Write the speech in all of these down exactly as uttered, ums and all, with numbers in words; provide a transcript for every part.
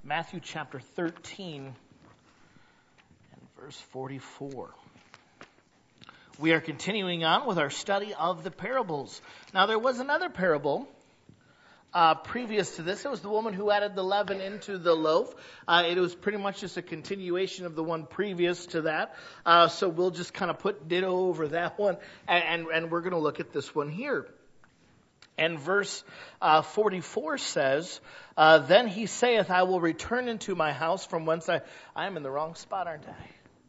Matthew chapter thirteen and verse forty-four. We are continuing on with our study of the parables. Now there was another parable uh, previous to this. It was the woman who added the leaven into the loaf. Uh, it was pretty much just a continuation of the one previous to that. Uh, so we'll just kind of put ditto over that one, and, and, and we're going to look at this one here. And verse uh, forty-four says, uh, Then he saith, I will return into my house from whence I... I am in the wrong spot, aren't I?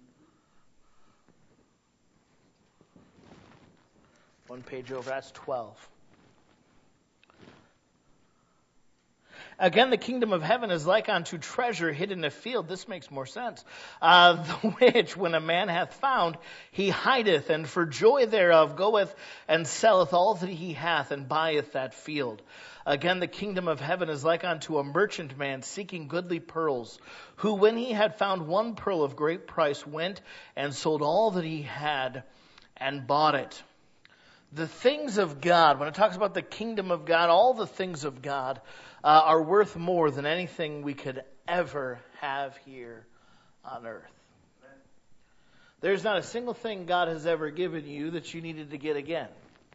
One page over, that's twelve. Again, the kingdom of heaven is like unto treasure hid in a field. This makes more sense. Uh, the which, when a man hath found, he hideth, and for joy thereof goeth and selleth all that he hath, and buyeth that field. Again, the kingdom of heaven is like unto a merchant man seeking goodly pearls, who, when he had found one pearl of great price, went and sold all that he had, and bought it. The things of God, when it talks about the kingdom of God, all the things of God uh, are worth more than anything we could ever have here on earth. There's not a single thing God has ever given you that you needed to get again.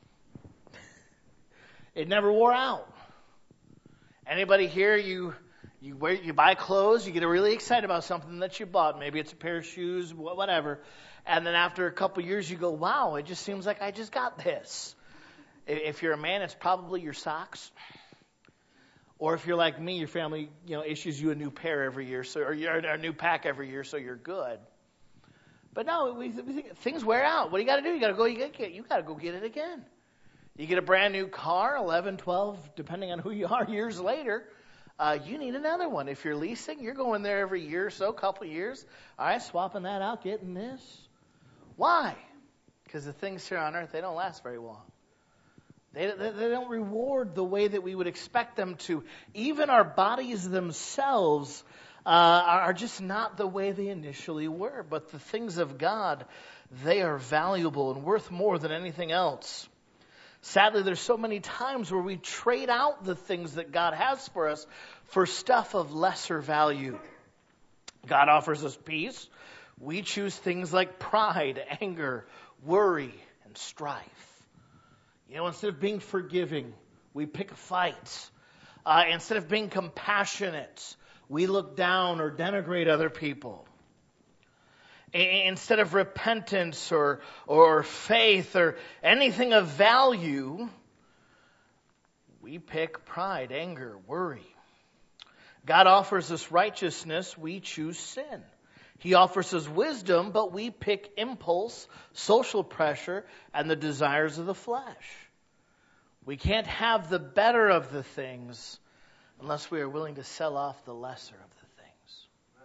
It never wore out. Anybody here, you you wear, you buy clothes, you get really excited about something that you bought. Maybe it's a pair of shoes, whatever. And then after a couple years, you go, wow, it just seems like I just got this. If you're a man, it's probably your socks. Or if you're like me, your family, you know, issues you a new pair every year, so or a new pack every year, so you're good. But no, we, we think things wear out. What do you got to do? You got to go. You get. You got to go get it again. You get a brand new car, eleven, twelve, depending on who you are, years later. Uh, you need another one. If you're leasing, you're going there every year or so, couple years. All right, swapping that out, getting this. Why? Because the things here on earth, they don't last very long. They, they, they don't reward the way that we would expect them to. Even our bodies themselves uh, are just not the way they initially were. But the things of God, they are valuable and worth more than anything else. Sadly, there's so many times where we trade out the things that God has for us for stuff of lesser value. God offers us peace. We choose things like pride, anger, worry, and strife. You know, instead of being forgiving, we pick fights. Uh, instead of being compassionate, we look down or denigrate other people. Instead of repentance or or faith or anything of value, we pick pride, anger, worry. God offers us righteousness, we choose sin. He offers us wisdom, but we pick impulse, social pressure, and the desires of the flesh. We can't have the better of the things unless we are willing to sell off the lesser of the things.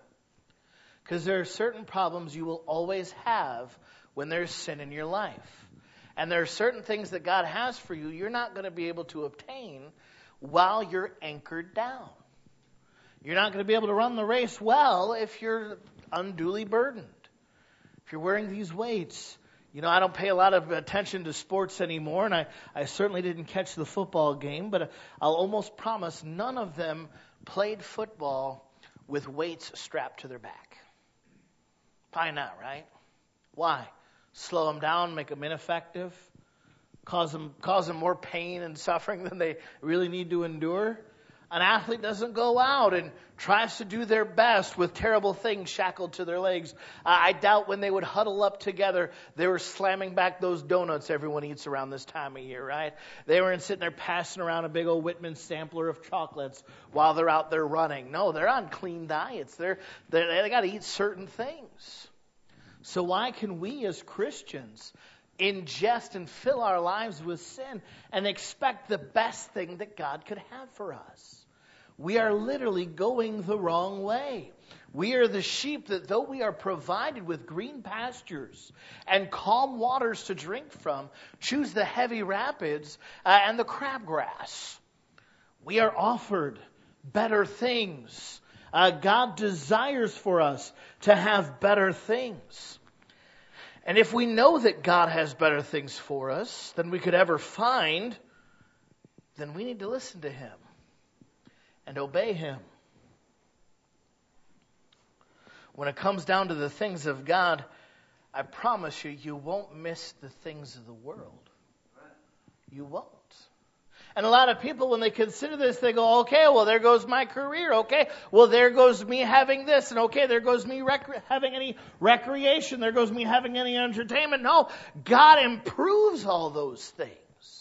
Because there are certain problems you will always have when there's sin in your life. And there are certain things that God has for you you're not going to be able to obtain while you're anchored down. You're not going to be able to run the race well if you're unduly burdened. If you're wearing these weights, you know, I don't pay a lot of attention to sports anymore, and I, I certainly didn't catch the football game, but I'll almost promise none of them played football with weights strapped to their back. Probably not, right? Why? Slow them down, make them ineffective, cause them, cause them more pain and suffering than they really need to endure. An athlete doesn't go out and tries to do their best with terrible things shackled to their legs. I doubt when they would huddle up together, they were slamming back those donuts everyone eats around this time of year, right? They weren't sitting there passing around a big old Whitman sampler of chocolates while they're out there running. No, they're on clean diets. They're, they're, they got to eat certain things. So why can we as Christians ingest and fill our lives with sin and expect the best thing that God could have for us? We are literally going the wrong way. We are the sheep that, though we are provided with green pastures and calm waters to drink from, choose the heavy rapids uh, and the crabgrass. We are offered better things. Uh, God desires for us to have better things. And if we know that God has better things for us than we could ever find, then we need to listen to Him and obey Him. When it comes down to the things of God, I promise you, you won't miss the things of the world. You won't. And a lot of people, when they consider this, they go, okay, well, there goes my career. Okay, well, there goes me having this. And okay, there goes me rec- having any recreation. There goes me having any entertainment. No, God improves all those things.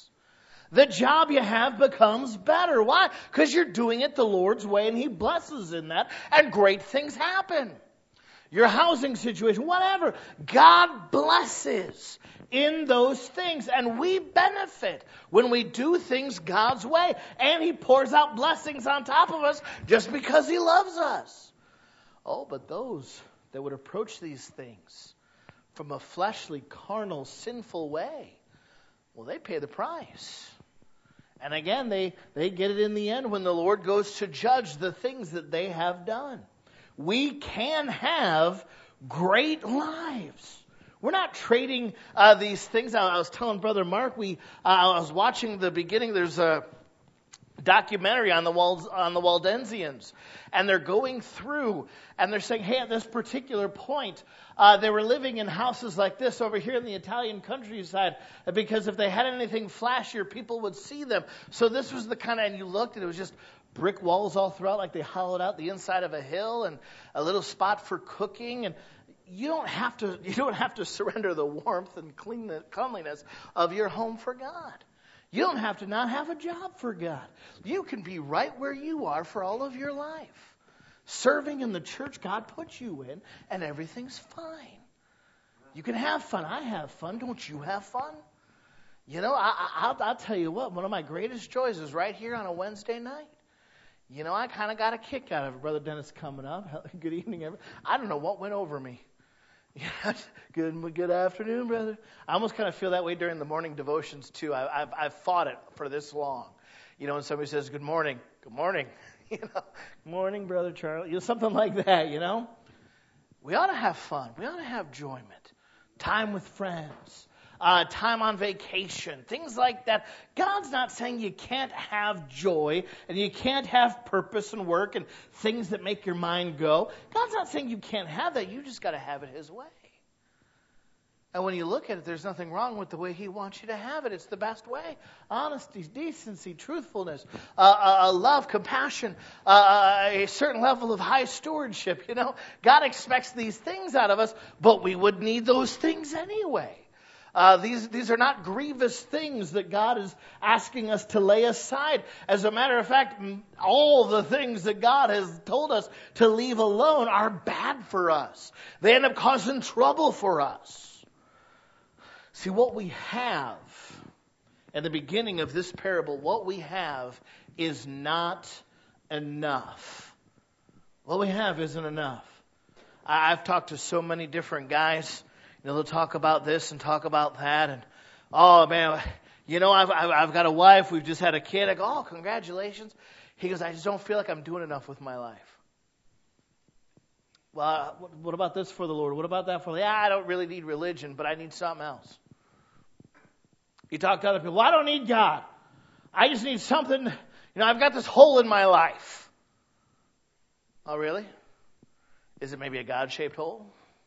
The job you have becomes better. Why? Because you're doing it the Lord's way, and He blesses in that, and great things happen. Your housing situation, whatever. God blesses in those things, and we benefit when we do things God's way. And He pours out blessings on top of us just because He loves us. Oh, but those that would approach these things from a fleshly, carnal, sinful way, well, they pay the price. And again, they, they get it in the end when the Lord goes to judge the things that they have done. We can have great lives. We're not trading uh, these things. I, I was telling Brother Mark, we uh, I was watching the beginning. There's a documentary on the Wald, on the Waldensians, and they're going through, and they're saying, hey, at this particular point, uh, they were living in houses like this over here in the Italian countryside, because if they had anything flashier, people would see them. So this was the kind of, and you looked, and it was just brick walls all throughout, like they hollowed out the inside of a hill, and a little spot for cooking. And you don't have to, you don't have to surrender the warmth and clean the cleanliness of your home for God. You don't have to not have a job for God. You can be right where you are for all of your life, serving in the church God put you in, and everything's fine. You can have fun. I have fun. Don't you have fun? You know, I, I, I'll, I'll tell you what, one of my greatest joys is right here on a Wednesday night. You know, I kind of got a kick out of it. Brother Dennis coming up. Good evening, everyone. I don't know what went over me. good good afternoon, brother. I almost kind of feel that way during the morning devotions, too. I, I've, I've fought it for this long. You know, when somebody says, good morning, good morning. You know, good morning, Brother Charlie. You know, something like that, you know. We ought to have fun. We ought to have enjoyment. Time with friends. Uh, time on vacation, things like that. God's not saying you can't have joy and you can't have purpose and work and things that make your mind go. God's not saying you can't have that. You just got to have it His way. And when you look at it, there's nothing wrong with the way He wants you to have it. It's the best way. Honesty, decency, truthfulness, uh, uh, love, compassion, uh, a certain level of high stewardship. You know, God expects these things out of us, but we would need those things anyway. Uh, these these are not grievous things that God is asking us to lay aside. As a matter of fact, all the things that God has told us to leave alone are bad for us. They end up causing trouble for us. See, what we have at the beginning of this parable, what we have is not enough. What we have isn't enough. I've talked to so many different guys. You know, they'll talk about this and talk about that, and oh man, you know, I've, I've I've got a wife. We've just had a kid. I go, oh, congratulations. He goes, I just don't feel like I'm doing enough with my life. Well, what, what about this for the Lord? What about that for the? Yeah, I don't really need religion, but I need something else. You talk to other people. Well, I don't need God. I just need something. You know, I've got this hole in my life. Oh, really? Is it maybe a God-shaped hole?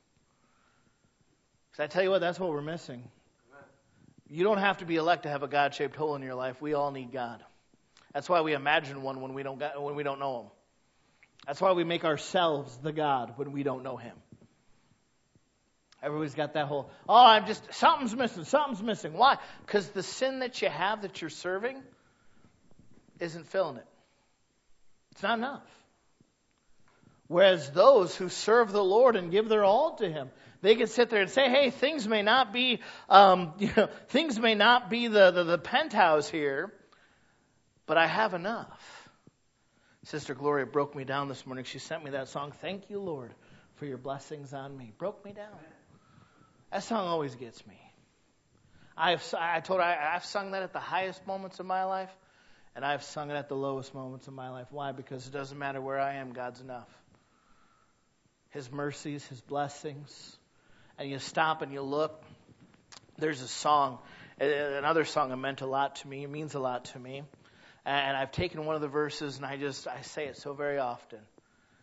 I tell you what, that's what we're missing. You don't have to be elect to have a God-shaped hole in your life. We all need God. That's why we imagine one when we don't got, when we don't know Him. That's why we make ourselves the God when we don't know Him. Everybody's got that whole, oh, I'm just, something's missing, something's missing. Why? Because the sin that you have that you're serving isn't filling it. It's not enough. Whereas those who serve the Lord and give their all to Him, they can sit there and say, hey, things may not be, um, you know, things may not be the, the, the penthouse here, but I have enough. Sister Gloria broke me down this morning. She sent me that song, Thank You, Lord, for Your Blessings on Me. Broke me down. That song always gets me. I've, I told her I, I've sung that at the highest moments of my life, and I've sung it at the lowest moments of my life. Why? Because it doesn't matter where I am, God's enough. His mercies, His blessings. And you stop and you look. There's a song, another song that meant a lot to me. It means a lot to me. And I've taken one of the verses and I just, I say it so very often.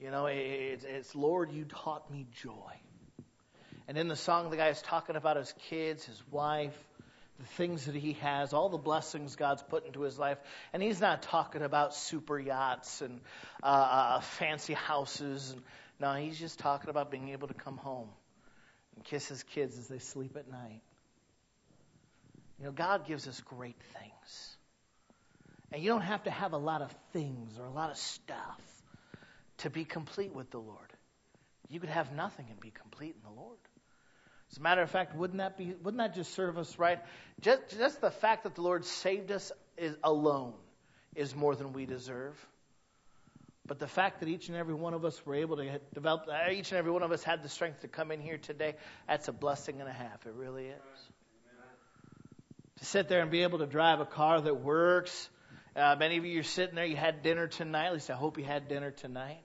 You know, it's, it's Lord, you taught me joy. And in the song, the guy's talking about his kids, his wife, the things that he has, all the blessings God's put into his life. And he's not talking about super yachts and uh, uh, fancy houses. And, no, he's just talking about being able to come home and kiss his kids as they sleep at night. You know, God gives us great things. And you don't have to have a lot of things or a lot of stuff to be complete with the Lord. You could have nothing and be complete in the Lord. As a matter of fact, wouldn't that be? Wouldn't that just serve us right? Just, just the fact that the Lord saved us is alone is more than we deserve. But the fact that each and every one of us were able to develop, each and every one of us had the strength to come in here today, that's a blessing and a half. It really is. To sit there and be able to drive a car that works. Uh, many of you are sitting there, you had dinner tonight. At least I hope you had dinner tonight.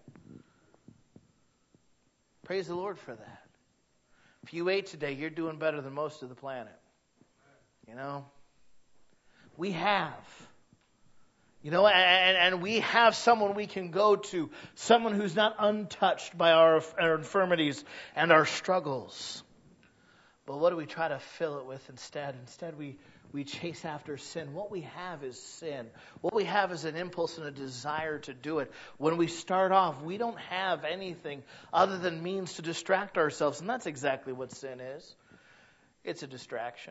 Praise the Lord for that. If you ate today, you're doing better than most of the planet. You know? We have. You know, and, and we have someone we can go to. Someone who's not untouched by our, our infirmities and our struggles. But what do we try to fill it with instead? Instead, we, we chase after sin. What we have is sin. What we have is an impulse and a desire to do it. When we start off, we don't have anything other than means to distract ourselves. And that's exactly what sin is. It's a distraction.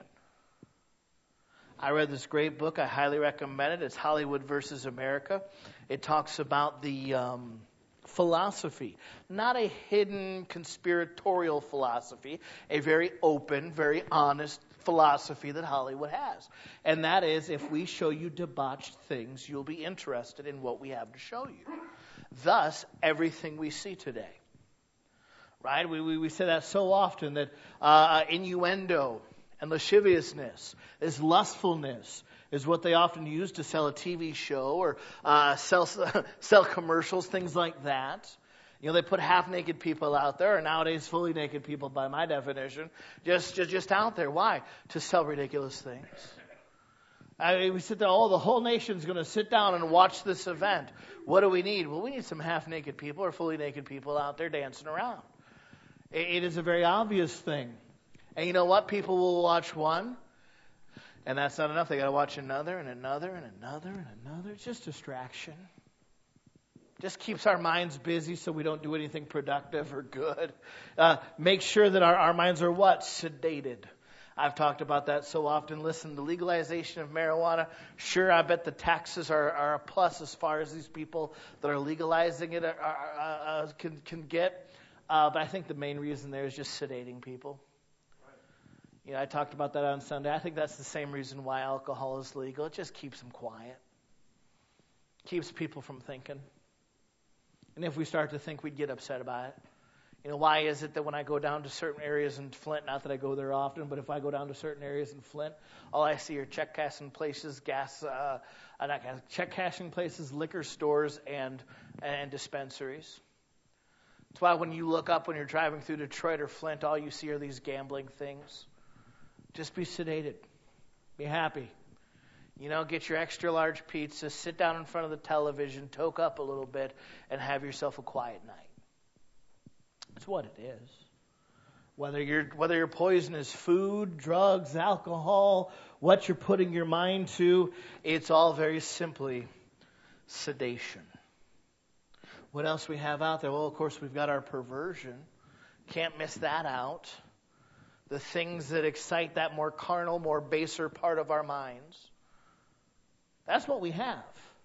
I read this great book. I highly recommend it. It's Hollywood versus America. It talks about the um, philosophy, not a hidden conspiratorial philosophy, a very open, very honest philosophy that Hollywood has. And that is, if we show you debauched things, you'll be interested in what we have to show you. Thus, everything we see today. Right? We, we, we say that so often, that uh, innuendo and lasciviousness, this lustfulness, is what they often use to sell a T V show or uh, sell sell commercials, things like that. You know, they put half-naked people out there, or nowadays fully naked people by my definition, just just, just out there. Why? To sell ridiculous things. I mean, we sit there, oh, the whole nation's going to sit down and watch this event. What do we need? Well, we need some half-naked people or fully naked people out there dancing around. It, it is a very obvious thing. And you know what? People will watch one, and that's not enough. They got to watch another and another and another and another. It's just distraction. Just keeps our minds busy so we don't do anything productive or good. Uh, make sure that our, our minds are what? Sedated. I've talked about that so often. Listen, the legalization of marijuana, sure, I bet the taxes are, are a plus as far as these people that are legalizing it are, are, uh, can, can get. Uh, but I think the main reason there is just sedating people. You know, I talked about that on Sunday. I think that's the same reason why alcohol is legal. It just keeps them quiet. Keeps people from thinking. And if we start to think, we'd get upset about it. You know, why is it that when I go down to certain areas in Flint, not that I go there often, but if I go down to certain areas in Flint, all I see are check cashing places, gas, uh, not gas, check cashing places, liquor stores, and and dispensaries. That's why when you look up when you're driving through Detroit or Flint, all you see are these gambling things. Just be sedated. Be happy. You know, get your extra large pizza, sit down in front of the television, toke up a little bit, and have yourself a quiet night. That's what it is. Whether you're whether your poison is food, drugs, alcohol, what you're putting your mind to, it's all very simply sedation. What else we have out there? Well, of course, we've got our perversion. Can't miss that out. The things that excite that more carnal, more baser part of our minds. That's what we have.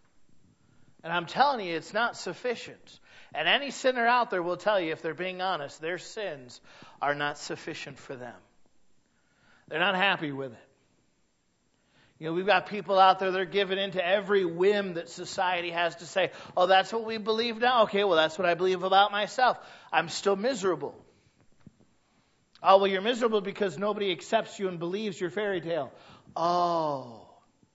And I'm telling you, it's not sufficient. And any sinner out there will tell you, if they're being honest, their sins are not sufficient for them. They're not happy with it. You know, we've got people out there that are giving in to every whim that society has to say, oh, that's what we believe now? Okay, well, that's what I believe about myself. I'm still miserable. Oh, well, you're miserable because nobody accepts you and believes your fairy tale. Oh.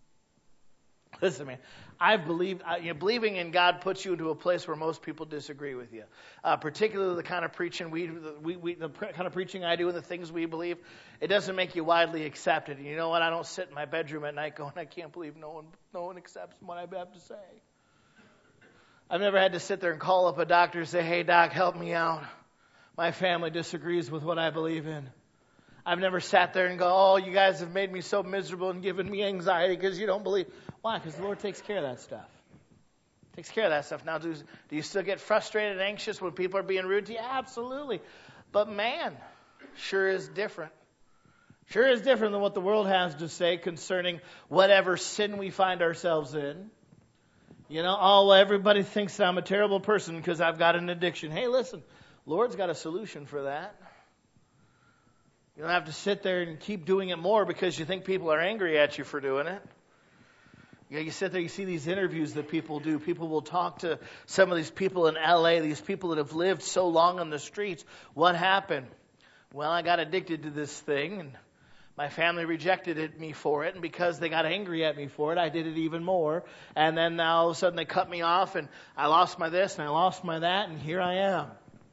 Listen, man, I've believed, uh, you know, believing in God puts you into a place where most people disagree with you. Uh, particularly the kind of preaching we, we, we, the pre- kind of preaching I do and the things we believe, it doesn't make you widely accepted. And you know what? I don't sit in my bedroom at night going, I can't believe no one, no one accepts what I have to say. I've never had to sit there and call up a doctor and say, hey, doc, help me out. My family disagrees with what I believe in. I've never sat there and go, oh, you guys have made me so miserable and given me anxiety because you don't believe. Why? Because the Lord takes care of that stuff. Takes care of that stuff. Now, do, do you still get frustrated and anxious when people are being rude to you? Absolutely. But man, sure is different. Sure is different than what the world has to say concerning whatever sin we find ourselves in. You know, oh, well, everybody thinks I'm a terrible person because I've got an addiction. Hey, listen, Lord's got a solution for that. You don't have to sit there and keep doing it more because you think people are angry at you for doing it. You know, you sit there, you see these interviews that people do. People will talk to some of these people in L A, these people that have lived so long on the streets. What happened? Well, I got addicted to this thing, and my family rejected it, me for it, and because they got angry at me for it, I did it even more. And then now all of a sudden they cut me off, and I lost my this, and I lost my that, and here I am.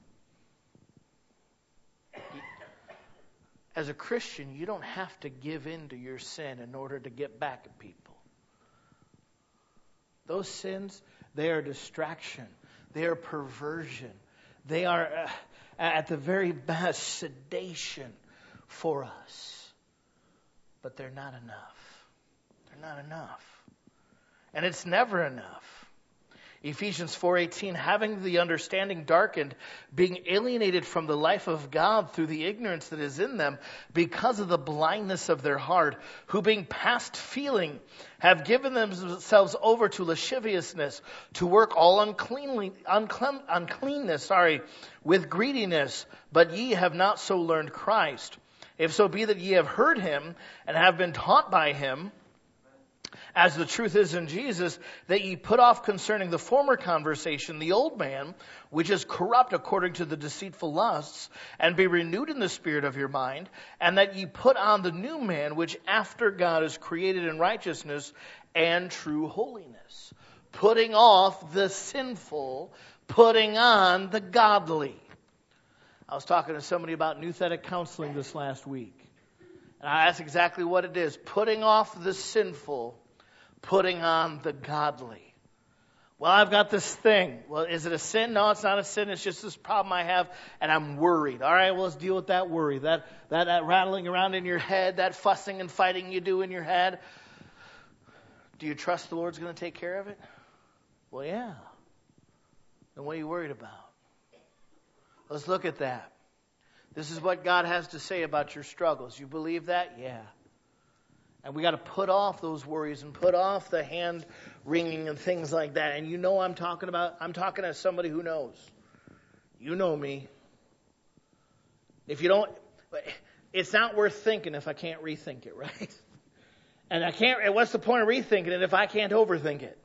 As a Christian, you don't have to give in to your sin in order to get back at people. Those sins, they are distraction. They are perversion. They are, uh, at the very best, sedation for us. But they're not enough. They're not enough. And it's never enough. Ephesians four eighteen, having the understanding darkened, being alienated from the life of God through the ignorance that is in them because of the blindness of their heart, who being past feeling have given themselves over to lasciviousness, to work all uncleanly, unclean, uncleanness, sorry, with greediness, but ye have not so learned Christ. If so be that ye have heard him and have been taught by him, as the truth is in Jesus, that ye put off concerning the former conversation the old man, which is corrupt according to the deceitful lusts, and be renewed in the spirit of your mind, and that ye put on the new man, which after God is created in righteousness and true holiness. Putting off the sinful, putting on the godly. I was talking to somebody about nouthetic counseling this last week. And that's exactly what it is. Putting off the sinful, putting on the godly. Well, I've got this thing. Well, is it a sin? No, it's not a sin. It's just this problem I have, and I'm worried. All right, well, let's deal with that worry. That, that, that rattling around in your head, that fussing and fighting you do in your head. Do you trust the Lord's going to take care of it? Well, yeah. Then what are you worried about? Let's look at that. This is what God has to say about your struggles. You believe that? Yeah. And we got to put off those worries and put off the hand wringing and things like that. And you know I'm talking about, I'm talking as somebody who knows. You know me. If you don't, it's not worth thinking if I can't rethink it, right? And I can't, what's the point of rethinking it if I can't overthink it?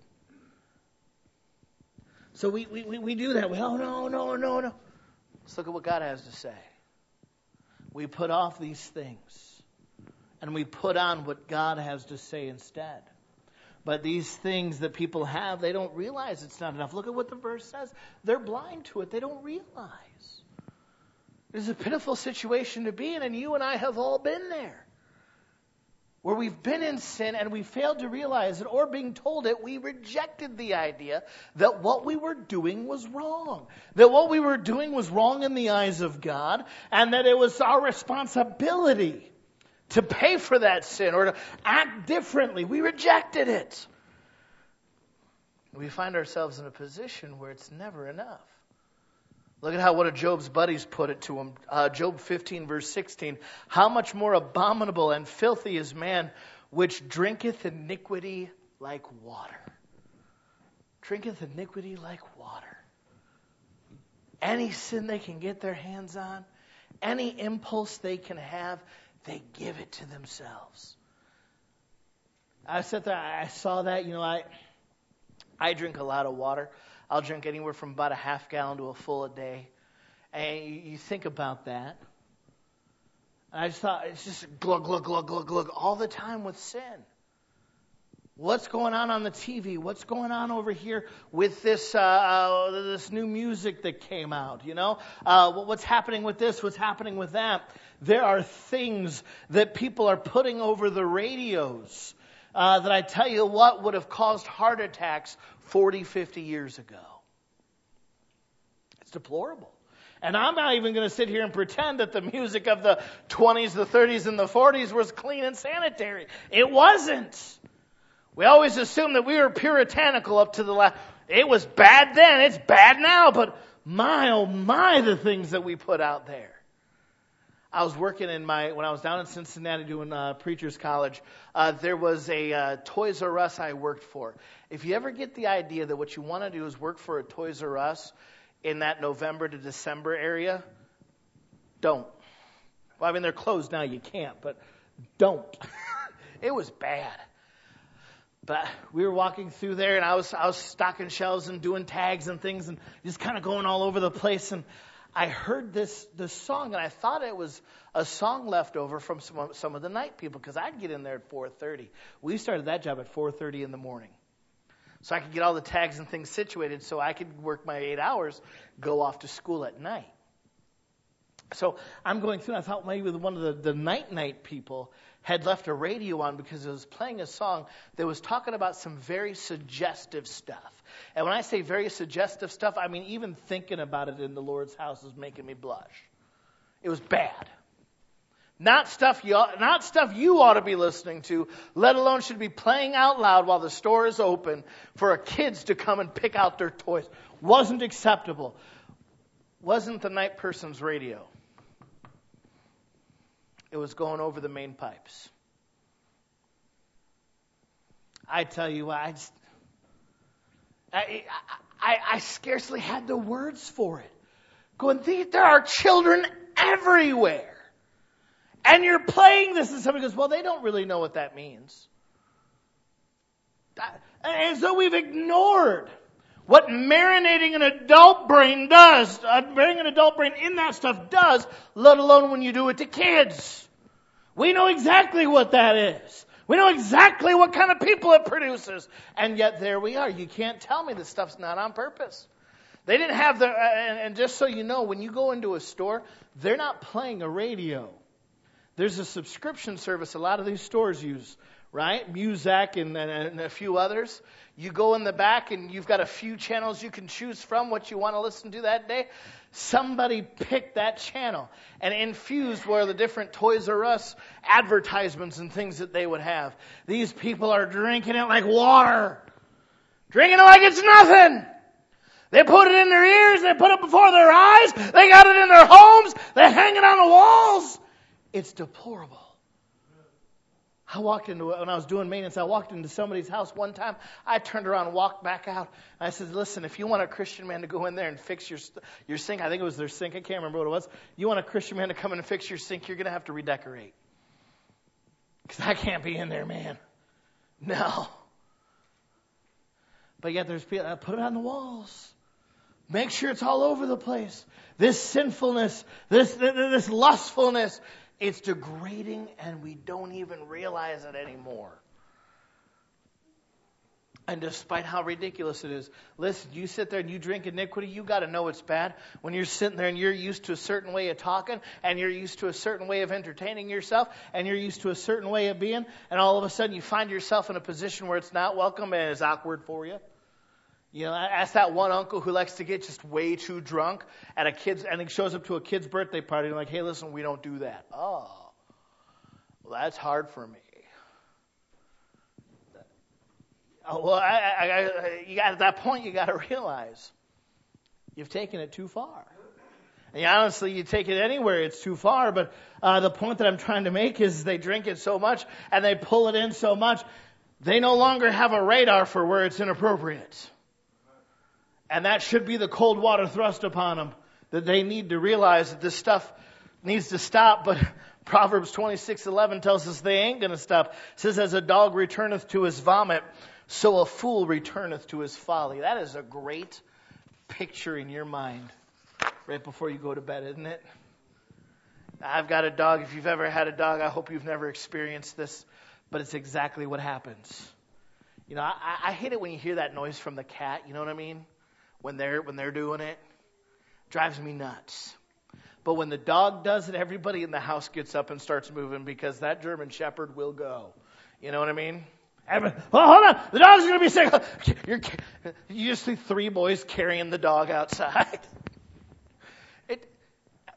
So we, we, we do that. Well, no, no, no, no. Let's look at what God has to say. We put off these things, and we put on what God has to say instead. But these things that people have, they don't realize it's not enough. Look at what the verse says. They're blind to it. They don't realize. It's a pitiful situation to be in, and you and I have all been there. Where we've been in sin and we failed to realize it, or being told it, we rejected the idea that what we were doing was wrong. That what we were doing was wrong in the eyes of God, and that it was our responsibility to pay for that sin or to act differently. We rejected it. We find ourselves in a position where it's never enough. Look at how one of Job's buddies put it to him. Uh, Job fifteen, verse sixteen. How much more abominable and filthy is man, which drinketh iniquity like water. Drinketh iniquity like water. Any sin they can get their hands on, any impulse they can have, they give it to themselves. I sat there, I saw that, you know, I I drink a lot of water. I'll drink anywhere from about a half gallon to a full a day. And you, you think about that. And I just thought, it's just glug, glug, glug, glug, glug, all the time with sin. What's going on on the T V? What's going on over here with this uh, uh, this new music that came out? You know, uh, what's happening with this? What's happening with that? There are things that people are putting over the radios uh, that I tell you what would have caused heart attacks forty, fifty years ago. It's deplorable. And I'm not even going to sit here and pretend that the music of the twenties, the thirties, and the forties was clean and sanitary. It wasn't. We always assumed that we were puritanical up to the last. It was bad then. It's bad now. But my, oh my, the things that we put out there. I was working in my, when I was down in Cincinnati doing uh, Preacher's College, uh, there was a uh, Toys R Us I worked for. If you ever get the idea that what you want to do is work for a Toys R Us in that November to December area, don't. Well, I mean, they're closed now, you can't, but don't. It was bad. But we were walking through there, and I was I was stocking shelves and doing tags and things and just kind of going all over the place, and I heard this this song, and I thought it was a song left over from some, some of the night people, because I'd get in there at four thirty. We started that job at four thirty in the morning. So I could get all the tags and things situated so I could work my eight hours, go off to school at night. So I'm going through, and I thought maybe one of the, the night-night people had left a radio on because it was playing a song that was talking about some very suggestive stuff. And when I say very suggestive stuff, I mean even thinking about it in the Lord's house is making me blush. It was bad. Not stuff you ought, not stuff you ought to be listening to, let alone should be playing out loud while the store is open for kids to come and pick out their toys. Wasn't acceptable. Wasn't the night person's radio. It was going over the main pipes. I tell you what, I just, I, I, I scarcely had the words for it. Going, there are children everywhere. And you're playing this, and somebody goes, well, they don't really know what that means. And so we've ignored what marinating an adult brain does, marinating an adult brain in that stuff does, let alone when you do it to kids. We know exactly what that is. We know exactly what kind of people it produces. And yet there we are. You can't tell me this stuff's not on purpose. They didn't have the, and, and just so you know, when you go into a store, they're not playing a radio. There's a subscription service a lot of these stores use, right? Muzak and, and, and a few others. You go in the back and you've got a few channels you can choose from what you want to listen to that day. Somebody picked that channel and infused where the different Toys R Us advertisements and things that they would have. These people are drinking it like water. Drinking it like it's nothing. They put it in their ears. They put it before their eyes. They got it in their homes. They hang it on the walls. It's deplorable. I walked into, when I was doing maintenance, I walked into somebody's house one time. I turned around and walked back out. And I said, listen, if you want a Christian man to go in there and fix your your sink, I think it was their sink, I can't remember what it was. You want a Christian man to come in and fix your sink, you're going to have to redecorate. Because I can't be in there, man. No. But yet there's people, I put it on the walls. Make sure it's all over the place. This sinfulness, this this lustfulness, it's degrading and we don't even realize it anymore. And despite how ridiculous it is, listen, you sit there and you drink iniquity, you got to know it's bad. When you're sitting there and you're used to a certain way of talking, and you're used to a certain way of entertaining yourself, and you're used to a certain way of being, and all of a sudden you find yourself in a position where it's not welcome and it's awkward for you. You know, ask that one uncle who likes to get just way too drunk at a kid's, and he shows up to a kid's birthday party and like, hey, listen, we don't do that. Oh, well, that's hard for me. Oh, well, I, I, I, you got, at that point, you got to realize you've taken it too far. And honestly, you take it anywhere, it's too far. But uh, the point that I'm trying to make is they drink it so much and they pull it in so much, they no longer have a radar for where it's inappropriate. And that should be the cold water thrust upon them, that they need to realize that this stuff needs to stop. But Proverbs twenty-six eleven tells us they ain't going to stop. It says, as a dog returneth to his vomit, so a fool returneth to his folly. That is a great picture in your mind right before you go to bed, isn't it? I've got a dog. If you've ever had a dog, I hope you've never experienced this, but it's exactly what happens. You know, I, I hate it when you hear that noise from the cat, you know what I mean? When they're when they're doing it, drives me nuts. But when the dog does it, everybody in the house gets up and starts moving because that German Shepherd will go. You know what I mean? Everybody, well, hold on, the dog's going to be sick. You're, you just see three boys carrying the dog outside.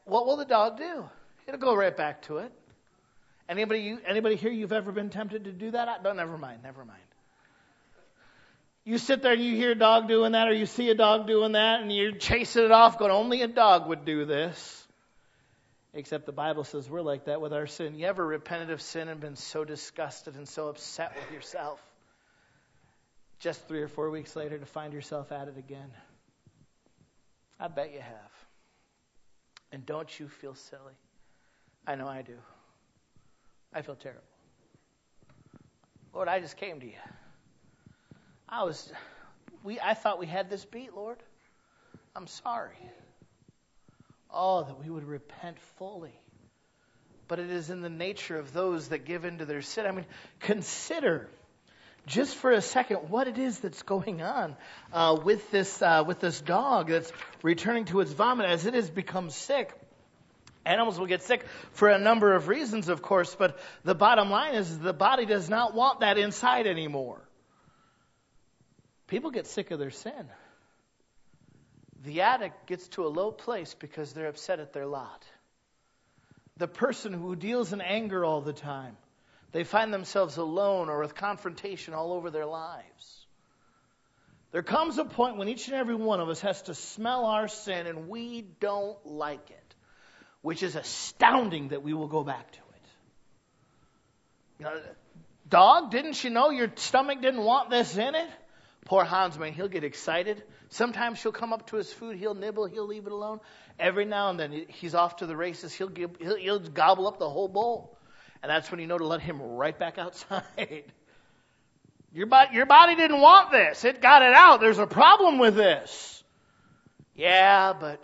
what will the dog do? It'll go right back to it. Anybody you, anybody here you've ever been tempted to do that? I, no, never mind, never mind. You sit there and you hear a dog doing that, or you see a dog doing that, and you're chasing it off going, only a dog would do this. Except the Bible says we're like that with our sin. You ever repented of sin and been so disgusted and so upset with yourself? Just three or four weeks later to find yourself at it again. I bet you have. And don't you feel silly? I know I do. I feel terrible. Lord, I just came to you. I was, we, I thought we had this beat, Lord. I'm sorry. Oh, that we would repent fully. But it is in the nature of those that give into their sin. I mean, consider just for a second what it is that's going on uh, with this uh, with this dog that's returning to its vomit as it has become sick. Animals will get sick for a number of reasons, of course, but the bottom line is the body does not want that inside anymore. People get sick of their sin. The addict gets to a low place because they're upset at their lot. The person who deals in anger all the time, they find themselves alone or with confrontation all over their lives. There comes a point when each and every one of us has to smell our sin and we don't like it, which is astounding that we will go back to it. You know, dog, didn't you know your stomach didn't want this in it? Poor Hans, man, he'll get excited. Sometimes she'll come up to his food, he'll nibble, he'll leave it alone. Every now and then he's off to the races, he'll, give, he'll, he'll gobble up the whole bowl. And that's when you know to let him right back outside. Your body, your body didn't want this. It got it out. There's a problem with this. Yeah, but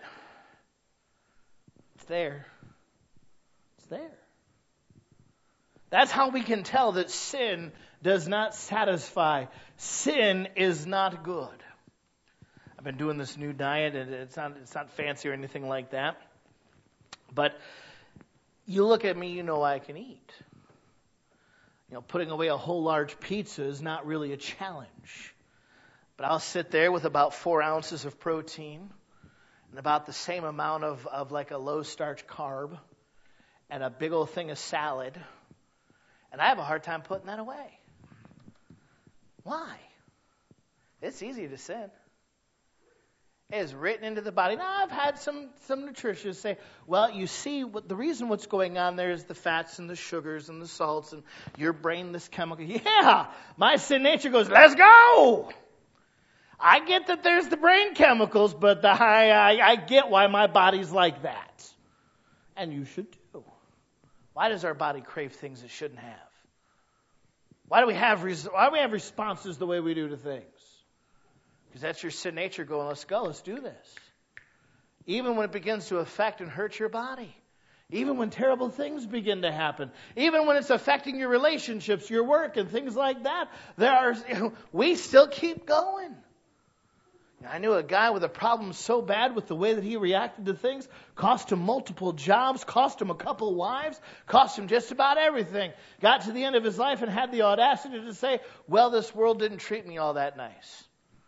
it's there. It's there. That's how we can tell that sin does not satisfy. Sin is not good. I've been doing this new diet, and it's not it's not fancy or anything like that. But you look at me, you know I can eat. You know, putting away a whole large pizza is not really a challenge. But I'll sit there with about four ounces of protein and about the same amount of, of like a low-starch carb and a big old thing of salad. And I have a hard time putting that away. Why? It's easy to sin. It is written into the body. Now, I've had some, some nutritionists say, well, you see, what the reason what's going on there is the fats and the sugars and the salts and your brain, this chemical. Yeah, my sin nature goes, let's go. I get that there's the brain chemicals, but the, I, I, I get why my body's like that. And you should too. Why does our body crave things it shouldn't have? Why do we have res- why do we have responses the way we do to things? Because that's your sin nature going, let's go, let's do this. Even when it begins to affect and hurt your body. Even when terrible things begin to happen. Even when it's affecting your relationships, your work, and things like that. There are, you know, we still keep going. I knew a guy with a problem so bad with the way that he reacted to things, cost him multiple jobs, cost him a couple wives, cost him just about everything. Got to the end of his life and had the audacity to say, well, this world didn't treat me all that nice.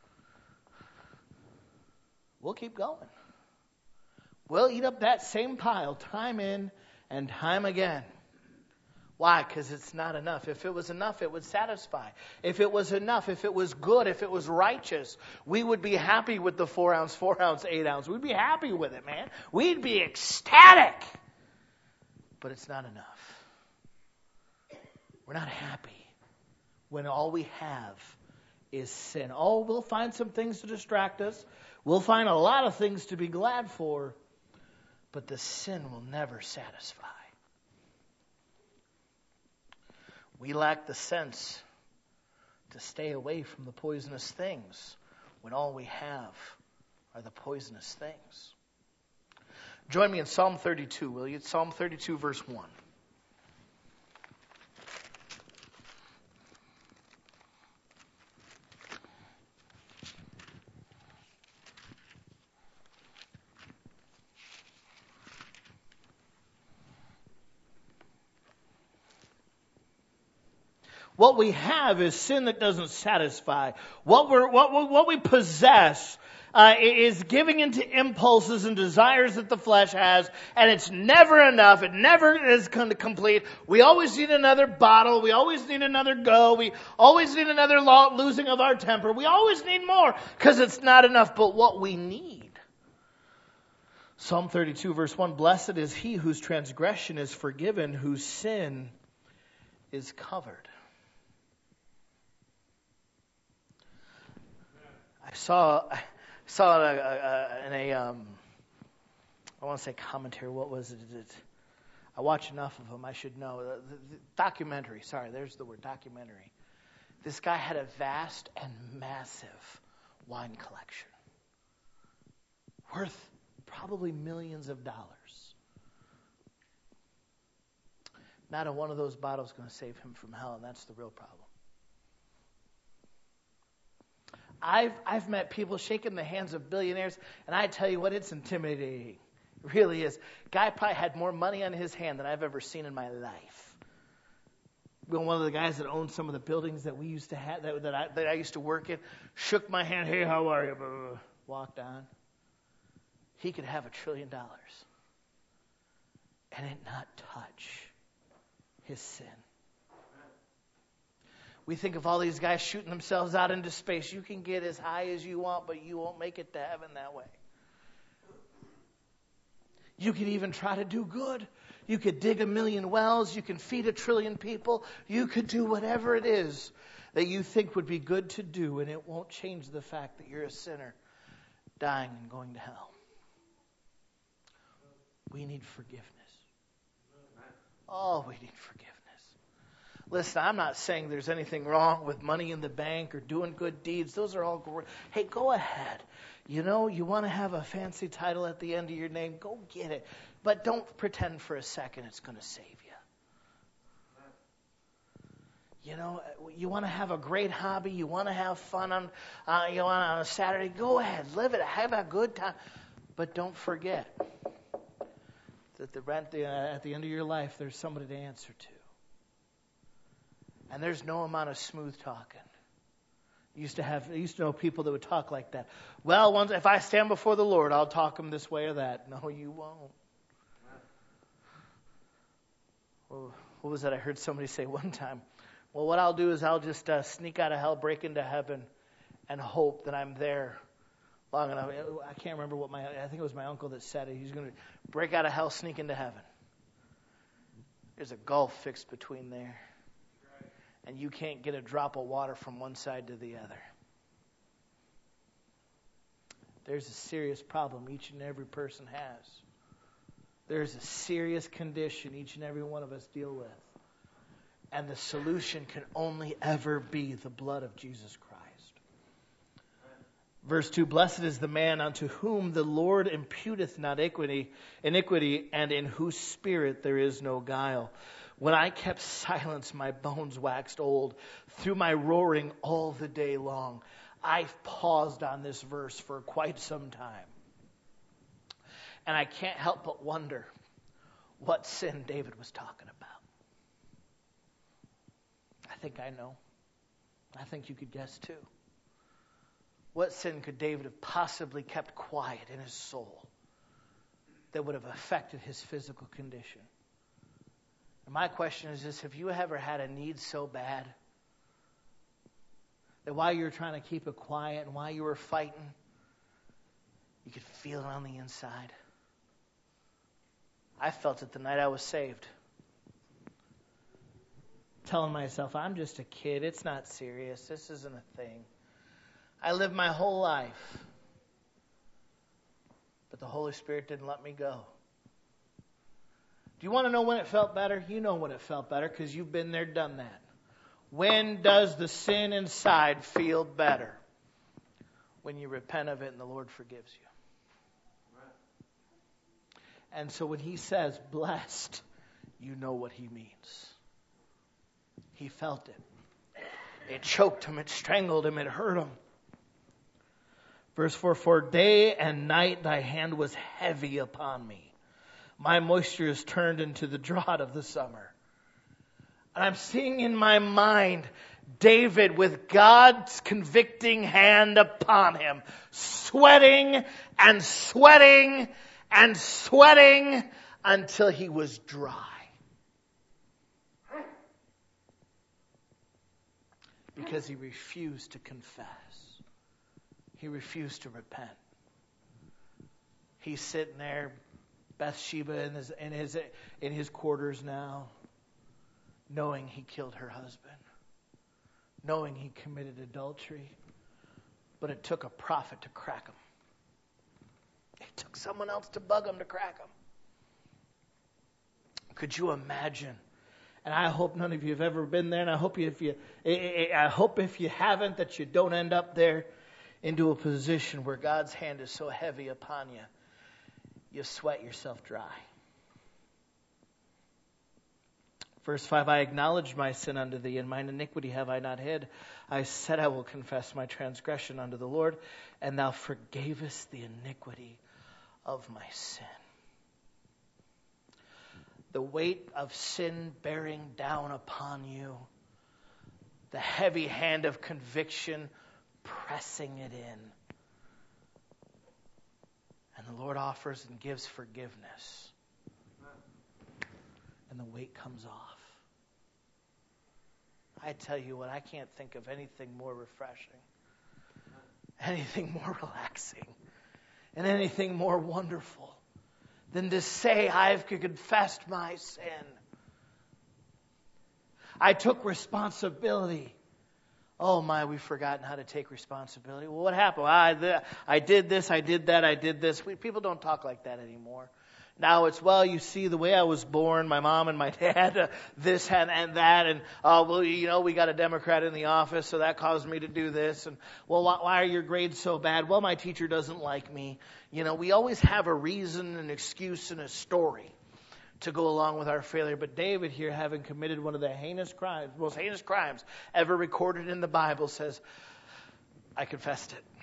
We'll keep going. We'll eat up that same pile time in and time again. Why? Because it's not enough. If it was enough, it would satisfy. If it was enough, if it was good, if it was righteous, we would be happy with the four ounce, four ounce, eight ounce. We'd be happy with it, man. We'd be ecstatic. But it's not enough. We're not happy when all we have is sin. Oh, we'll find some things to distract us. We'll find a lot of things to be glad for. But the sin will never satisfy. We lack the sense to stay away from the poisonous things when all we have are the poisonous things. Join me in Psalm thirty-two, will you? Psalm thirty-two, verse one. What we have is sin that doesn't satisfy. What we're, what, we- what we possess uh, is giving into impulses and desires that the flesh has, and it's never enough. It never is going to complete. We always need another bottle. We always need another go. We always need another lo- losing of our temper. We always need more because it's not enough. But what we need. Psalm thirty-two verse one, blessed is he whose transgression is forgiven, whose sin is covered. I saw, I saw a, a, a, in a, um, I want to say commentary. What was it? it? I watch enough of them. I should know. The, the, the documentary. Sorry, there's the word documentary. This guy had a vast and massive wine collection, worth probably millions of dollars. Not a one of those bottles is going to save him from hell, and that's the real problem. I've I've met people shaking the hands of billionaires, and I tell you what, it's intimidating. It really is. Guy probably had more money on his hand than I've ever seen in my life. One of the guys that owned some of the buildings that we used to have, that, that I that I used to work in, shook my hand. Hey, how are you? Blah, blah, blah. Walked on. He could have a trillion dollars and it not touch his sin. We think of all these guys shooting themselves out into space. You can get as high as you want, but you won't make it to heaven that way. You could even try to do good. You could dig a million wells. You can feed a trillion people. You could do whatever it is that you think would be good to do, and it won't change the fact that you're a sinner dying and going to hell. We need forgiveness. Oh, we need forgiveness. Listen, I'm not saying there's anything wrong with money in the bank or doing good deeds. Those are all great. Hey, go ahead. You know, you want to have a fancy title at the end of your name, go get it. But don't pretend for a second it's going to save you. You know, you want to have a great hobby. You want to have fun on, uh, you know, on a Saturday. Go ahead, live it, have a good time. But don't forget that the, at the, at the end of your life, there's somebody to answer to. And there's no amount of smooth talking. I used to have, I used to know people that would talk like that. Well, once if I stand before the Lord, I'll talk him this way or that. No, you won't. Well, what was that I heard somebody say one time? Well, what I'll do is I'll just uh, sneak out of hell, break into heaven, and hope that I'm there long enough. I can't remember what my, I think it was my uncle that said it. He's going to break out of hell, sneak into heaven. There's a gulf fixed between there. And you can't get a drop of water from one side to the other. There's a serious problem each and every person has. There's a serious condition each and every one of us deal with. And the solution can only ever be the blood of Jesus Christ. Verse two, blessed is the man unto whom the Lord imputeth not iniquity, iniquity, and in whose spirit there is no guile. When I kept silence, my bones waxed old. Through my roaring all the day long, I've paused on this verse for quite some time. And I can't help but wonder what sin David was talking about. I think I know. I think you could guess too. What sin could David have possibly kept quiet in his soul that would have affected his physical condition? And my question is this, have you ever had a need so bad that while you were trying to keep it quiet and while you were fighting, you could feel it on the inside? I felt it the night I was saved. Telling myself, I'm just a kid. It's not serious. This isn't a thing. I lived my whole life. But the Holy Spirit didn't let me go. Do you want to know when it felt better? You know when it felt better because you've been there, done that. When does the sin inside feel better? When you repent of it and the Lord forgives you. And so when he says blessed, you know what he means. He felt it. It choked him, it strangled him, it hurt him. Verse four, for day and night thy hand was heavy upon me. My moisture is turned into the drought of the summer. And I'm seeing in my mind David with God's convicting hand upon him, sweating and sweating and sweating until he was dry. Because he refused to confess. He refused to repent. He's sitting there, Bathsheba in his, in his, in his quarters now, knowing he killed her husband, knowing he committed adultery. But it took a prophet to crack him. It took someone else to bug him to crack him. Could you imagine? And I hope none of you have ever been there, and I hope you, if you, I hope if you haven't, that you don't end up there into a position where God's hand is so heavy upon you, you sweat yourself dry. Verse five, I acknowledged my sin unto thee, and mine iniquity have I not hid. I said I will confess my transgression unto the Lord, and thou forgavest the iniquity of my sin. The weight of sin bearing down upon you, the heavy hand of conviction pressing it in. And the Lord offers and gives forgiveness. And the weight comes off. I tell you what, I can't think of anything more refreshing, anything more relaxing, and anything more wonderful than to say, I've confessed my sin. I took responsibility. Oh my, we've forgotten how to take responsibility. Well, what happened? I, I did this, I did that, I did this. We, people don't talk like that anymore. Now it's, well, you see, the way I was born, my mom and my dad, uh, this and, and that, and, uh, well, you know, we got a Democrat in the office, so that caused me to do this, and, well, why, why are your grades so bad? Well, my teacher doesn't like me. You know, we always have a reason, an excuse, and a story to go along with our failure. But David here, having committed one of the heinous crimes, most heinous crimes ever recorded in the Bible, says, I confessed it.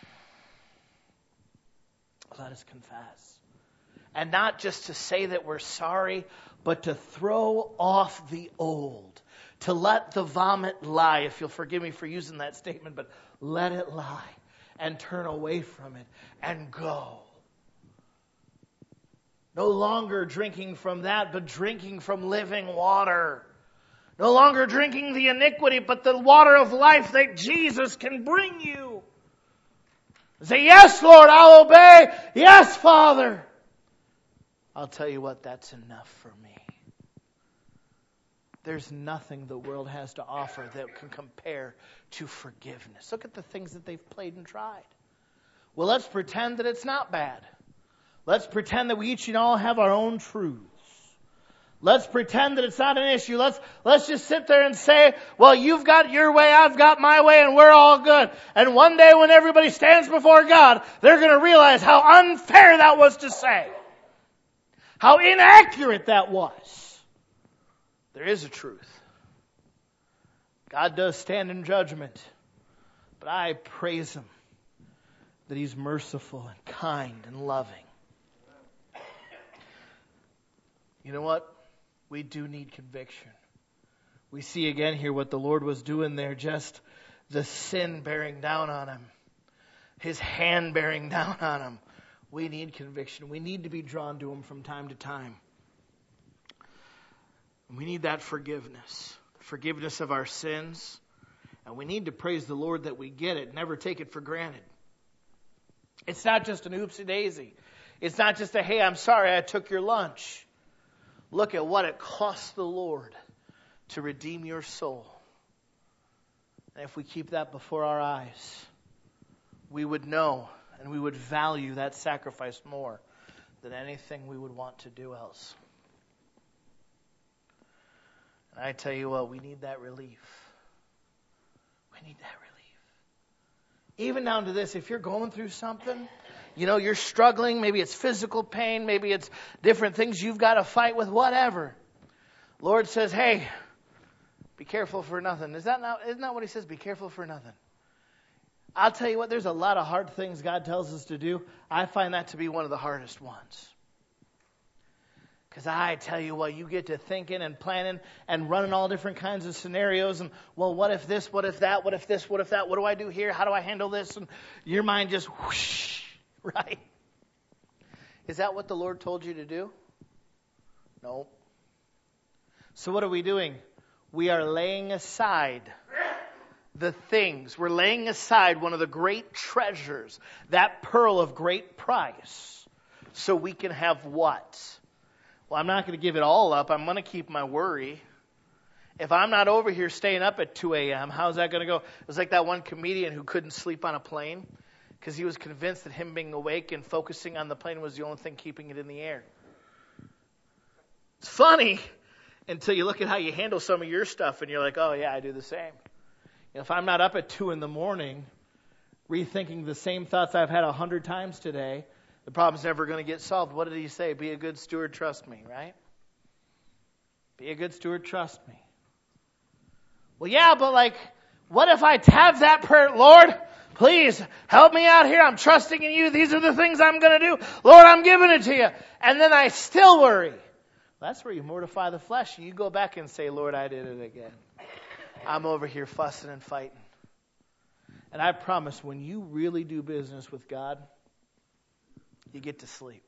Let us confess. And not just to say that we're sorry, but to throw off the old. To let the vomit lie, if you'll forgive me for using that statement, but let it lie and turn away from it and go. No longer drinking from that, but drinking from living water. No longer drinking the iniquity, but the water of life that Jesus can bring you. Say, yes, Lord, I'll obey. Yes, Father. I'll tell you what, that's enough for me. There's nothing the world has to offer that can compare to forgiveness. Look at the things that they've played and tried. Well, let's pretend that it's not bad. Let's pretend that we each and all have our own truths. Let's pretend that it's not an issue. Let's, let's just sit there and say, well, you've got your way, I've got my way, and we're all good. And one day when everybody stands before God, they're going to realize how unfair that was to say. How inaccurate that was. There is a truth. God does stand in judgment. But I praise Him that He's merciful and kind and loving. You know what? We do need conviction. We see again here what the Lord was doing there. Just the sin bearing down on Him. His hand bearing down on Him. We need conviction. We need to be drawn to Him from time to time. We need that forgiveness. Forgiveness of our sins. And we need to praise the Lord that we get it. Never take it for granted. It's not just an oopsie daisy. It's not just a, hey, I'm sorry I took your lunch. Look at what it cost the Lord to redeem your soul. And if we keep that before our eyes, we would know and we would value that sacrifice more than anything we would want to do else. And I tell you what, we need that relief. We need that relief. Even down to this, if you're going through something, you know, you're struggling, maybe it's physical pain, maybe it's different things you've got to fight with, whatever. Lord says, hey, be careful for nothing. Is that not, isn't that what He says? Be careful for nothing. I'll tell you what, there's a lot of hard things God tells us to do. I find that to be one of the hardest ones. Because I tell you what, you get to thinking and planning and running all different kinds of scenarios. And, well, what if this, what if that, what if this, what if that, what do I do here, how do I handle this? And your mind just whoosh, right? Is that what the Lord told you to do? No. So what are we doing? We are laying aside the things. We're laying aside one of the great treasures, that pearl of great price, so we can have what? Well, I'm not going to give it all up. I'm going to keep my worry. If I'm not over here staying up at two a.m., how's that going to go? It was like that one comedian who couldn't sleep on a plane because he was convinced that him being awake and focusing on the plane was the only thing keeping it in the air. It's funny until you look at how you handle some of your stuff and you're like, oh, yeah, I do the same. You know, if I'm not up at two in the morning rethinking the same thoughts I've had a hundred times today, the problem's never going to get solved. What did he say? Be a good steward, trust me, right? Be a good steward, trust me. Well, yeah, but like, what if I have that prayer, Lord, please help me out here. I'm trusting in you. These are the things I'm going to do. Lord, I'm giving it to you. And then I still worry. That's where you mortify the flesh. You go back and say, Lord, I did it again. I'm over here fussing and fighting. And I promise, when you really do business with God, you get to sleep.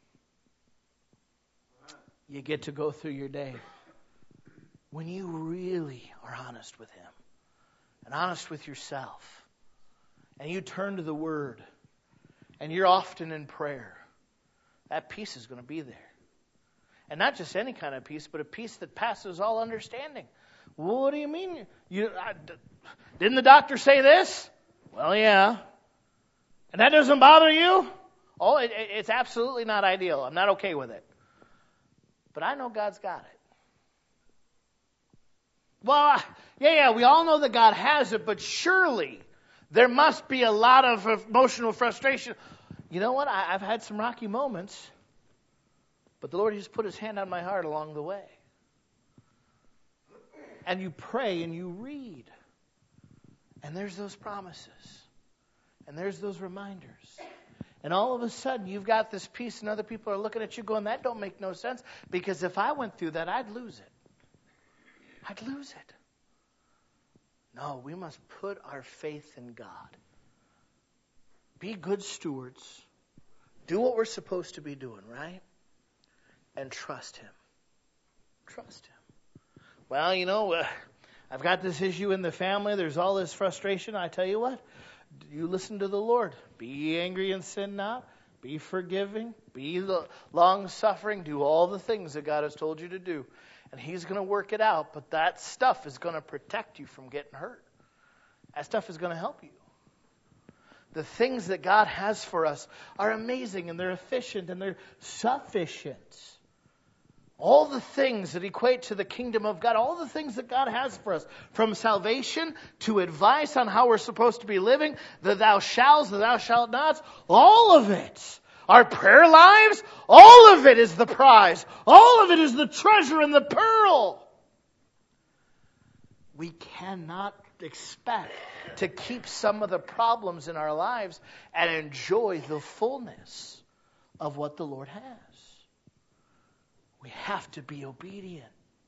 You get to go through your day. When you really are honest with Him and honest with yourself, and you turn to the Word, and you're often in prayer, that peace is going to be there. And not just any kind of peace, but a peace that passes all understanding. Well, what do you mean? You I, didn't the doctor say this? Well, yeah. And that doesn't bother you? Oh, it, it, it's absolutely not ideal. I'm not okay with it. But I know God's got it. Well, yeah, yeah, we all know that God has it, but surely there must be a lot of emotional frustration. You know what? I, I've had some rocky moments, but the Lord just put His hand on my heart along the way. And you pray and you read. And there's those promises. And there's those reminders. And all of a sudden, you've got this peace, and other people are looking at you going, that don't make no sense. Because if I went through that, I'd lose it. I'd lose it. No, we must put our faith in God. Be good stewards. Do what we're supposed to be doing, right? And trust Him. Trust Him. Well, you know, uh, I've got this issue in the family. There's all this frustration. I tell you what. You listen to the Lord. Be angry and sin not. Be forgiving. Be long-suffering. Do all the things that God has told you to do. And He's going to work it out. But that stuff is going to protect you from getting hurt. That stuff is going to help you. The things that God has for us are amazing, and they're efficient, and they're sufficient. All the things that equate to the kingdom of God, all the things that God has for us, from salvation to advice on how we're supposed to be living, the thou shalls, the thou shalt nots, all of it. Our prayer lives, all of it is the prize. All of it is the treasure and the pearl. We cannot expect to keep some of the problems in our lives and enjoy the fullness of what the Lord has. We have to be obedient.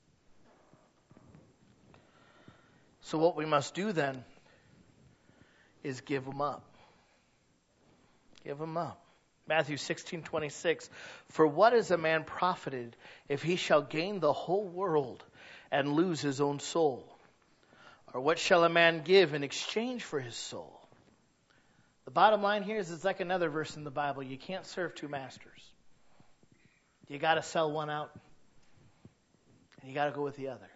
So what we must do then is give them up. Give them up. Matthew sixteen twenty-six. For what is a man profited if he shall gain the whole world and lose his own soul? Or what shall a man give in exchange for his soul? The bottom line here is it's like another verse in the Bible. You can't serve two masters. You got to sell one out, and you got to go with the other.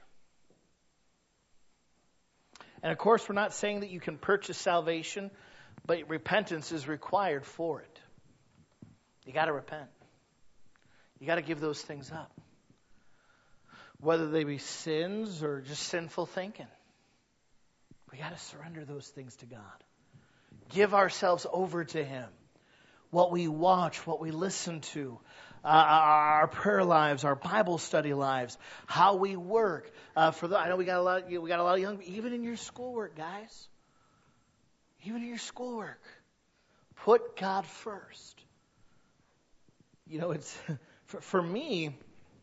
And of course, we're not saying that you can purchase salvation, but repentance is required for it. You got to repent. You got to give those things up, whether they be sins or just sinful thinking. We got to surrender those things to God. Give ourselves over to Him. What we watch, what we listen to, uh, our prayer lives, our Bible study lives, how we work. Uh, for the, I know we got a lot. We got a lot of young, even in your schoolwork, guys. Even in your schoolwork, put God first. You know, it's for, for me.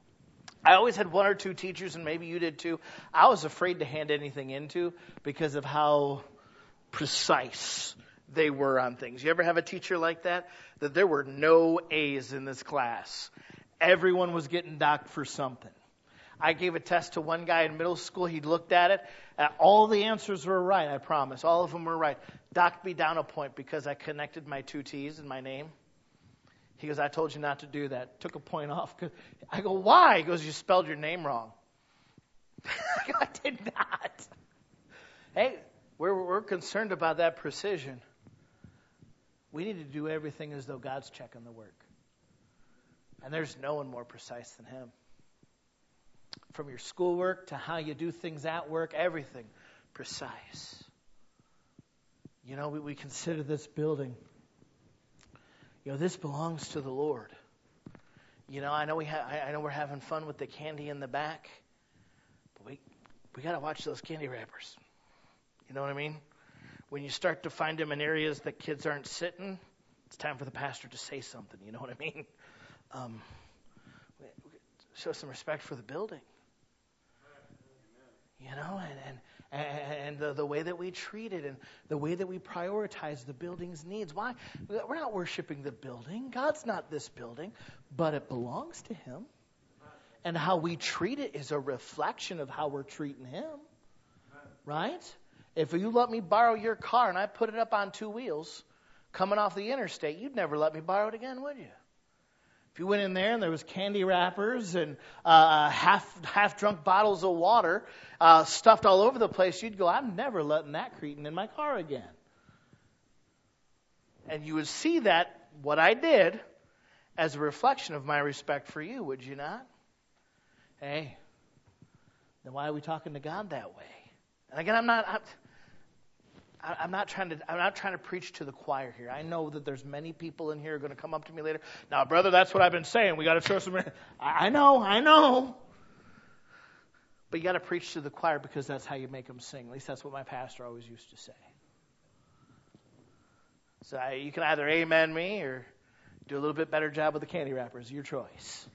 I always had one or two teachers, and maybe you did too, I was afraid to hand anything into because of how precise they were on things. You ever have a teacher like that? That there were no A's in this class. Everyone was getting docked for something. I gave a test to one guy in middle school. He looked at it. Uh, all the answers were right, I promise. All of them were right. Docked me down a point because I connected my two T's in my name. He goes, I told you not to do that. Took a point off. I go, why? He goes, you spelled your name wrong. I go, I did not. Hey, we're, we're concerned about that precision. We need to do everything as though God's checking the work. And there's no one more precise than Him. From your schoolwork to how you do things at work, everything precise. You know, we, we consider this building. You know, this belongs to the Lord. You know, I know we ha- I know we're having fun with the candy in the back, but we we got to watch those candy wrappers. You know what I mean? When you start to find them in areas that kids aren't sitting, it's time for the pastor to say something. You know what I mean? Um, show some respect for the building. You know, and and, and the, the way that we treat it and the way that we prioritize the building's needs. Why? We're not worshiping the building. God's not this building, but it belongs to Him. And how we treat it is a reflection of how we're treating Him. Right? If you let me borrow your car and I put it up on two wheels coming off the interstate, you'd never let me borrow it again, would you? If you went in there and there was candy wrappers and uh, half half drunk bottles of water uh, stuffed all over the place, you'd go, I'm never letting that cretin in my car again. And you would see that, what I did, as a reflection of my respect for you, would you not? Hey, then why are we talking to God that way? And again, I'm not... I'm, I'm not trying to. I'm not trying to preach to the choir here. I know that there's many people in here who are going to come up to me later. Now, brother, that's what I've been saying. We got to show some. I know, I know. But you got to preach to the choir because that's how you make them sing. At least that's what my pastor always used to say. So I, you can either amen me or do a little bit better job with the candy wrappers. Your choice.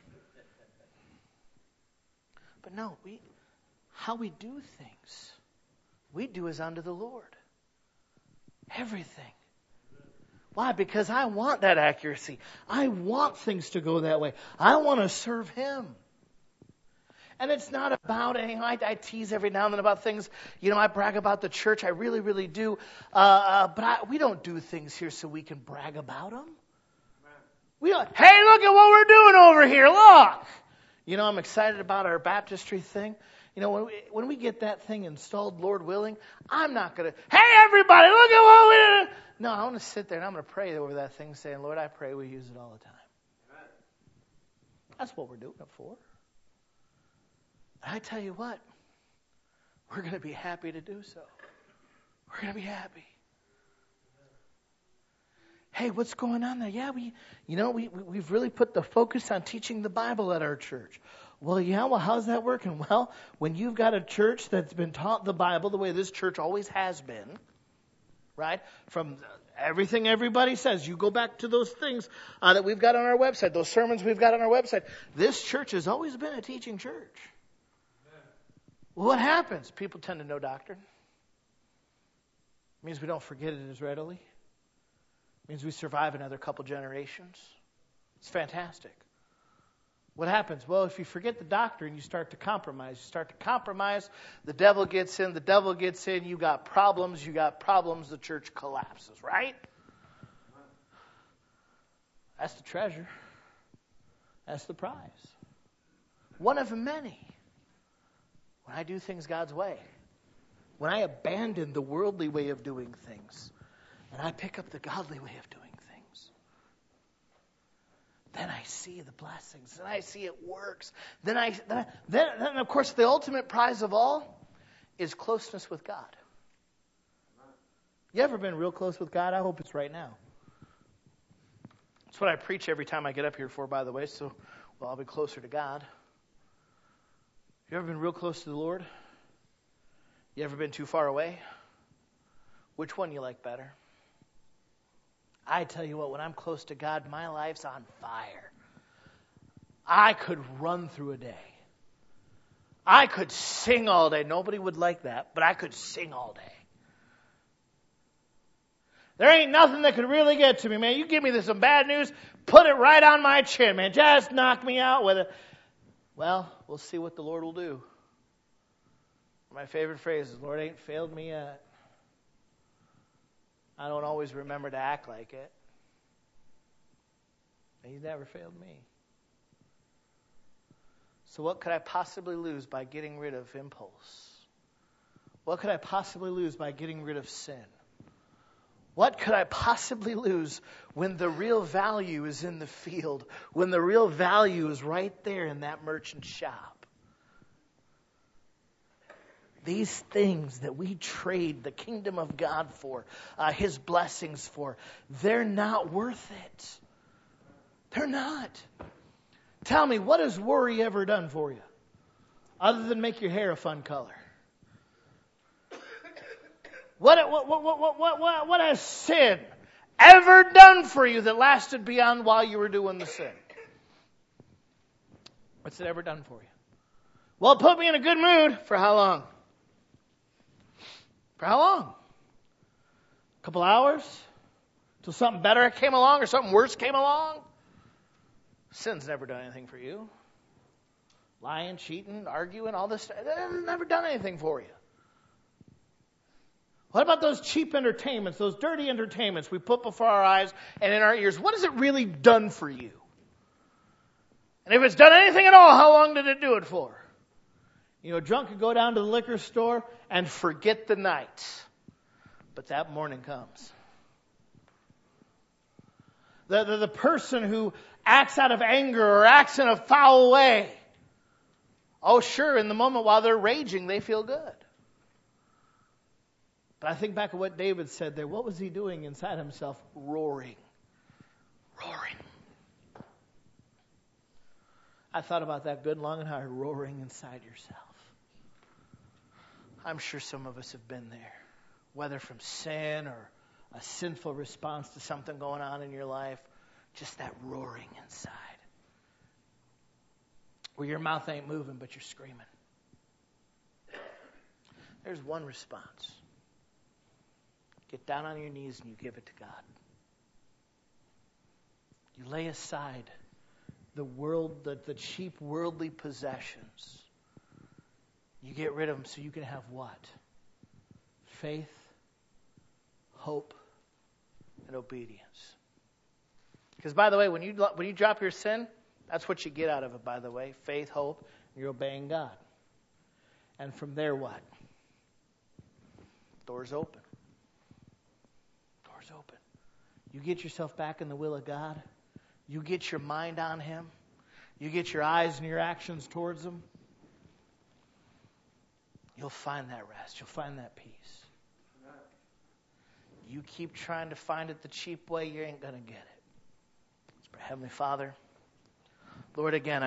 But no, we how we do things, we do as unto the Lord. Everything. Why? Because I want that accuracy. I want things to go that way. I want to serve Him. And it's not about anything. I, I tease every now and then about things. You know, I brag about the church. I really, really do. Uh, uh, but I, we don't do things here so we can brag about them. We don't, hey, look at what we're doing over here. Look. You know, I'm excited about our baptistry thing. You know, when we, when we get that thing installed, Lord willing, I'm not going to, hey, everybody, look at what we do. No, I want to sit there and I'm going to pray over that thing saying, Lord, I pray we use it all the time. Amen. That's what we're doing it for. And I tell you what, we're going to be happy to do so. We're going to be happy. Hey, what's going on there? Yeah, we, you know, we, we, we've really put the focus on teaching the Bible at our church. Well, yeah, well, how's that working? Well, when you've got a church that's been taught the Bible the way this church always has been, right? From everything everybody says, you go back to those things uh, that we've got on our website, those sermons we've got on our website. This church has always been a teaching church. Well, what happens? People tend to know doctrine. It means we don't forget it as readily. It means we survive another couple generations. It's fantastic. What happens? Well, if you forget the doctrine, you start to compromise. You start to compromise, the devil gets in, the devil gets in, you got problems, you got problems, the church collapses, right? That's the treasure. That's the prize. One of many. When I do things God's way, when I abandon the worldly way of doing things, and I pick up the godly way of doing things, then I see the blessings. Then I see it works. Then I, then, I, then, then of course, the ultimate prize of all is closeness with God. You ever been real close with God? I hope it's right now. That's what I preach every time I get up here for, by the way, so well, I'll be closer to God. You ever been real close to the Lord? You ever been too far away? Which one you like better? I tell you what, when I'm close to God, my life's on fire. I could run through a day. I could sing all day. Nobody would like that, but I could sing all day. There ain't nothing that could really get to me, man. You give me this some bad news, put it right on my chin, man. Just knock me out with it. Well, we'll see what the Lord will do. My favorite phrase is, Lord ain't failed me yet. I don't always remember to act like it. He's never failed me. So what could I possibly lose by getting rid of impulse? What could I possibly lose by getting rid of sin? What could I possibly lose when the real value is in the field, when the real value is right there in that merchant shop? These things that we trade the kingdom of God for, uh, His blessings for, they're not worth it. They're not. Tell me, what has worry ever done for you? Other than make your hair a fun color. What, what, what, what, what, what, what has sin ever done for you that lasted beyond while you were doing the sin? What's it ever done for you? Well, it put me in a good mood. For how long? For how long? A couple hours? Till something better came along or something worse came along? Sin's never done anything for you. Lying, cheating, arguing, all this stuff. It's never done anything for you. What about those cheap entertainments, those dirty entertainments we put before our eyes and in our ears? What has it really done for you? And if it's done anything at all, how long did it do it for? You know, a drunk could go down to the liquor store and forget the night. But that morning comes. The, the, the person who acts out of anger or acts in a foul way. Oh, sure, in the moment while they're raging, they feel good. But I think back of what David said there. What was he doing inside himself? Roaring. Roaring. I thought about that good long and hard, roaring inside yourself. I'm sure some of us have been there, whether from sin or a sinful response to something going on in your life, just that roaring inside. Where your mouth ain't moving, but you're screaming. There's one response. Get down on your knees and you give it to God. You lay aside the world, the, the cheap worldly possessions. You get rid of them so you can have what? Faith, hope, and obedience. Because by the way, when you when you drop your sin, that's what you get out of it, by the way. Faith, hope, and you're obeying God. And from there, what? Doors open. Doors open. You get yourself back in the will of God. You get your mind on Him. You get your eyes and your actions towards Him. You'll find that rest. You'll find that peace. You keep trying to find it the cheap way, you ain't going to get it. Let's pray. Heavenly Father, Lord, again,